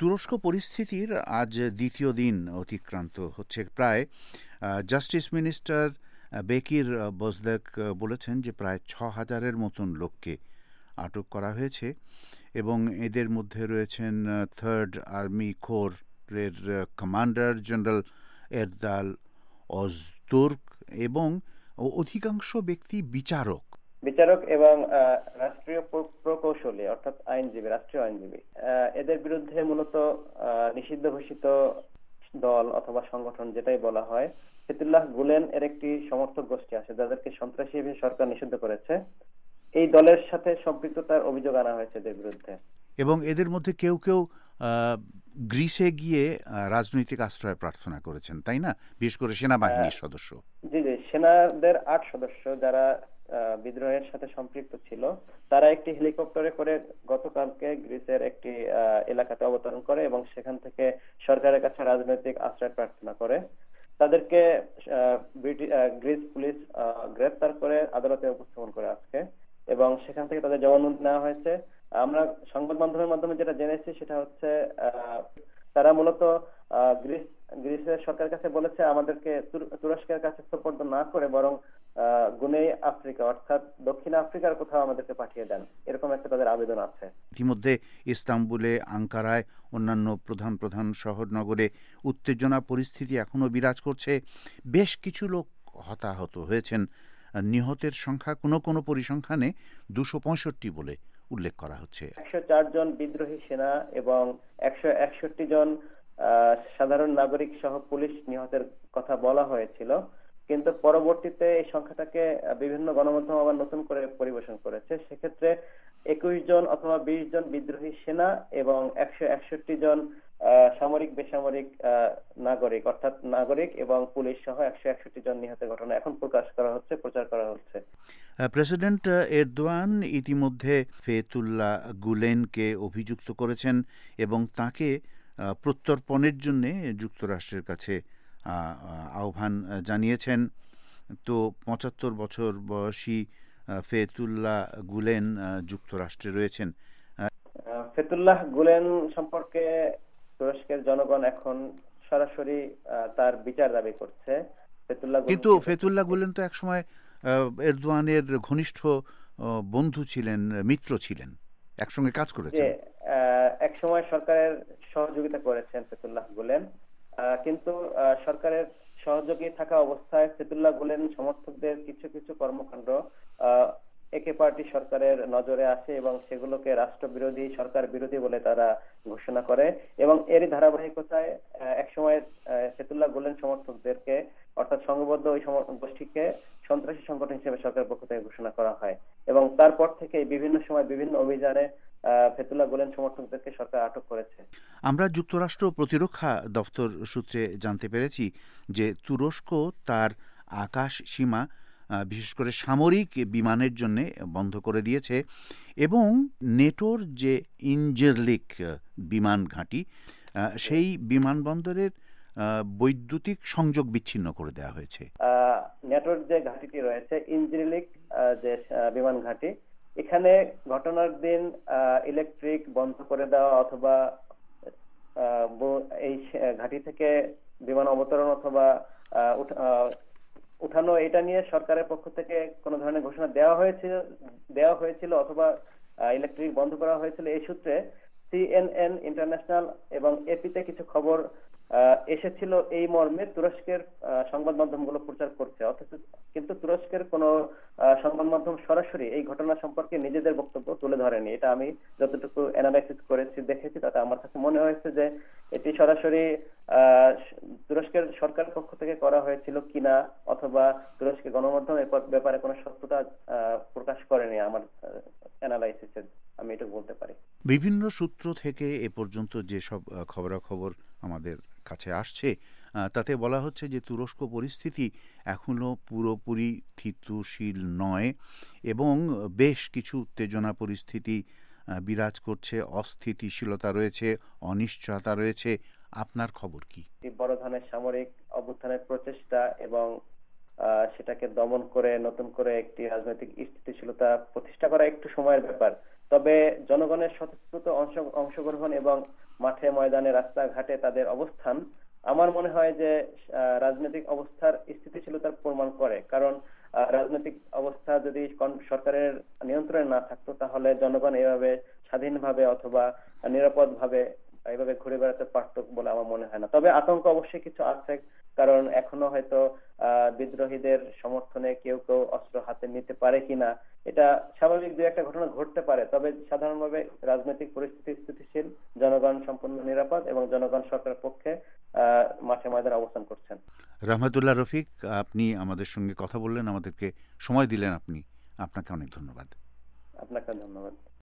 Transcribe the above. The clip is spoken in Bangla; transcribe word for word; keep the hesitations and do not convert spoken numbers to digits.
তুরস্ক পরিস্থিতির আজ দ্বিতীয় দিন অতিক্রান্ত হচ্ছে প্রায়। জাস্টিস মিনিস্টার বেকির বজদাক বলেছেন যে প্রায় ছ হাজারের মতন লোককে আটক করা হয়েছে এবং এদের মধ্যে রয়েছেন থার্ড আর্মি কোরের কমান্ডার জেনারেল এরদাল অজতুর্ক এবং অধিকাংশ ব্যক্তি বিচারক বিচারক এবং রাষ্ট্রীয় প্রকৌশলী অর্থাৎ আইনজীবী, রাষ্ট্রীয় আইনজীবী। এদের বিরুদ্ধে মূলত নিষিদ্ধ ঘোষিত দল অথবা সংগঠন যেটাই বলা হয়, ফেতুল্লাহ গুলেন এর একটি সমর্থক গোষ্ঠী আছে যাদেরকে সন্ত্রাসী হিসেবে সরকার নিষিদ্ধ করেছে। এই দলের সাথে সম্পৃক্ততার অভিযোগ আনা হয়েছে এদের বিরুদ্ধে। এবং এদের মধ্যে কেউ কেউ গ্রিসে গিয়ে রাজনৈতিক আশ্রয় প্রার্থনা করেছেন, তাই না? বিশেষ করে সেনাবাহিনীর সদস্য। জি জি, সেনাদের আট সদস্য যারা বিদ্রোহের সাথে সম্পৃক্ত ছিল, তারা একটি হেলিকপ্টারে করে গতকালকে গ্রিসের একটি এলাকাতে অবতরণ করে এবং সেখান থেকে সরকারের কাছে রাজনৈতিক আশ্রয় প্রার্থনা করে। তাদেরকে গ্রিস পুলিশ গ্রেফতার করে আদালতে উপস্থাপন করে আজকে এবং সেখান থেকে তাদের জবানবন্দি নেওয়া হয়েছে। আমরা সংবাদ মাধ্যমের মাধ্যমে যেটা জেনেছি সেটা হচ্ছে তারা মূলত গ্রিস গ্রিসের সরকারের কাছে বলেছে আমাদেরকে তুরস্কের কাছে সুপর্দ না করে বরং গুনে আফ্রিকা অর্থাৎ দক্ষিণ আফ্রিকার কোথাও আমাদেরকে পাঠিয়ে দেন, এরকম একটা তাদের আবেদন আছে। ইতিমধ্যে ইস্তাম্বুলে, আঙ্কারায়, অন্যান্য প্রধান প্রধান শহর নগরে উত্তেজনা পরিস্থিতি এখনো বিরাজ করছে। বেশ কিছু লোক হতাহত হয়েছেন। নিহতের সংখ্যা কোনো কোনো পরিসংখ্যানে দুশো পঁয়ষট্টি বলে উল্লেখ করা হচ্ছে। একশো চার জন বিদ্রোহী সেনা এবং একশো একষট্টি জন সাধারণ নাগরিক সহ পুলিশ নিহতের কথা বলা হয়েছিল, কিন্তু পরবর্তীতে এই সংখ্যাটাকে বিভিন্ন গণমাধ্যম আবার নতুন করে পরিবেশন করেছে। সেক্ষেত্রে একুশ জন অথবা বিশ জন বিদ্রোহী সেনা এবং একশো একষট্টি জন সামরিক বেসামরিক নাগরিক অর্থাৎ নাগরিক এবং পুলিশ সহ একশো একষট্টি জন নিহতের ঘটনা এখন প্রকাশ করা হচ্ছে, প্রচার করা হচ্ছে। প্রেসিডেন্ট এরদোয়ান ইতিমধ্যে ফেতুল্লাহ গুলেনকে অভিযুক্ত করেছেন এবং তাকে প্রত্যর্পণের জন্য যুক্তরাষ্ট্রের কাছে আহ্বান জানিয়েছেন। তো পঁচাত্তর বছর বয়সী ফেতুল্লাহ গুলেন যুক্তরাষ্ট্রে রয়েছেন। ফেতুল্লাহ গুলেন সম্পর্কে তুরস্কের জনগণ এখন সরাসরি তার বিচার দাবি করছে। কিন্তু ফেতুল্লাহ গুলেন তো একসময় এরদোয়ানের ঘনিষ্ঠ বন্ধু ছিলেন, মিত্র ছিলেন, একসঙ্গে কাজ করেছেন। একসময় সরকারের সহযোগিতা করেছেন ফেতুল্লাহ গুলেন, কিন্তু সরকারের সহযোগী থাকা অবস্থায় ফেতুল্লাহ গুলেন সমর্থকদের কিছু কিছু কর্মকাণ্ড একে পার্টি সরকারের নজরে আসে এবং সেগুলোকে রাষ্ট্রবিরোধী, সরকার বিরোধী বলে তারা ঘোষণা করে এবং এরই ধারাবাহিকতায় একসময় ফেতুল্লাহ গুলেন সমর্থকদেরকে অর্থাৎ সংঘবদ্ধ ওই গোষ্ঠীকে সন্ত্রাসী সংগঠন হিসেবে সরকারের পক্ষ থেকে ঘোষণা করা হয় এবং তারপর থেকে বিভিন্ন সময় বিভিন্ন অভিযানে ফেতুল্লাহ গুলেন সমর্থকদেরকে সরকার আটক করেছে। আমরা যুক্তরাষ্ট্র প্রতিরক্ষা দপ্তর সূত্রে জানতে পেরেছি যে তুরস্ক তার আকাশ সীমা বিশেষ করে সামরিক বিমানের জন্য বন্ধ করে দিয়েছে এবং নেটোর যে ইনজারলিক বিমান ঘাঁটি, সেই বিমানবন্দরের বৈদ্যুতিক সংযোগ বিচ্ছিন্ন করে দেওয়া হয়েছে। নেটোর যে ঘাঁটিটি রয়েছে ইনজারলিক যে বিমান ঘাঁটি, এখানে ঘটনার দিন ইলেকট্রিক বন্ধ করে দেওয়া অথবা এই ঘাঁটি থেকে বিমান অবতরণ অথবা উঠানো, এটা নিয়ে সরকারের পক্ষ থেকে কোনো ধরনের ঘোষণা দেওয়া হয়েছিল দেওয়া হয়েছিল অথবা ইলেকট্রিক বন্ধ করা হয়েছিল। এই সূত্রে সিএনএন ইন্টারন্যাশনাল এবং এপিতে কিছু খবর এসেছিল এই মর্মে তুরস্কের সংবাদ মাধ্যমগুলো প্রচার করছে, অথচ কিন্তু তুরস্কের কোনো সংবাদ মাধ্যম সরাসরি এই ঘটনা সম্পর্কে নিজেদের বক্তব্য তুলে ধরেনি। এটা আমি যতটুকু অ্যানালাইসিস করেছি, দেখেছি, তাতে আমার কাছে মনে হয়েছে যে এটি সরাসরি তুরস্কের সরকারের পক্ষ থেকে করা হয়েছিল কিনা অথবা তুরস্কের গণমাধ্যম এ ব্যাপারে কোনো সত্যতা প্রকাশ করেনি। আমার অ্যানালাইসিসে আমি এটা বলতে পারি। বিভিন্ন সূত্র থেকে এ পর্যন্ত যে সব খবরাখবর আমাদের কাছে আসছে তাতে বলা হচ্ছে যে তুরস্ক পরিস্থিতি এখনো পুরোপুরি স্থিতিশীল নয় এবং বেশ কিছু উত্তেজনা পরিস্থিতি বিরাজ করছে, অস্থিতিশীলতা রয়েছে, অনিশ্চয়তা রয়েছে। আপনার খবর কি? বড় ধরনের সামরিক অভ্যুত্থানের প্রচেষ্টা এবং সেটাকে দমন করে নতুন করে একটি রাজনৈতিক স্থিতিশীলতা প্রতিষ্ঠা করা একটু সময়ের ব্যাপার। তবে জনগণের স্বতঃস্ফূর্ত অংশগ্রহণ এবং মাঠে ময়দানে রাস্তাঘাটে তাদের অবস্থান আমার মনে হয় যে রাজনৈতিক অবস্থার স্থিতিশীলতার প্রমাণ করে। কারণ রাজনৈতিক অবস্থা যদি সরকারের নিয়ন্ত্রণে না থাকতো তাহলে জনগণ এভাবে স্বাধীনভাবে অথবা নিরাপদভাবে এইভাবে ঘুরে বেড়াতে পারতো বলে আমার মনে হয় না। তবে আতঙ্ক অবশ্যই কিছু আছে, কারণ এখনো হয়তো বিদ্রোহীদের সমর্থনে কেউ কেউ অস্ত্র হাতে নিতে পারে কিনা, এটা স্বাভাবিক দু একটা ঘটনা ঘটতে পারে। তবে সাধারণভাবে রাজনৈতিক পরিস্থিতি স্থিতিশীল, জনগণ সম্পূর্ণ নিরাপদ এবং জনগণ সরকারের পক্ষে মাঠে ময়দানে অবস্থান করছেন। রহমতুল্লাহ রফিক, আপনি আমাদের সঙ্গে কথা বললেন, আমাদেরকে সময় দিলেন, আপনি আপনাকে অনেক ধন্যবাদ। আপনাকে ধন্যবাদ।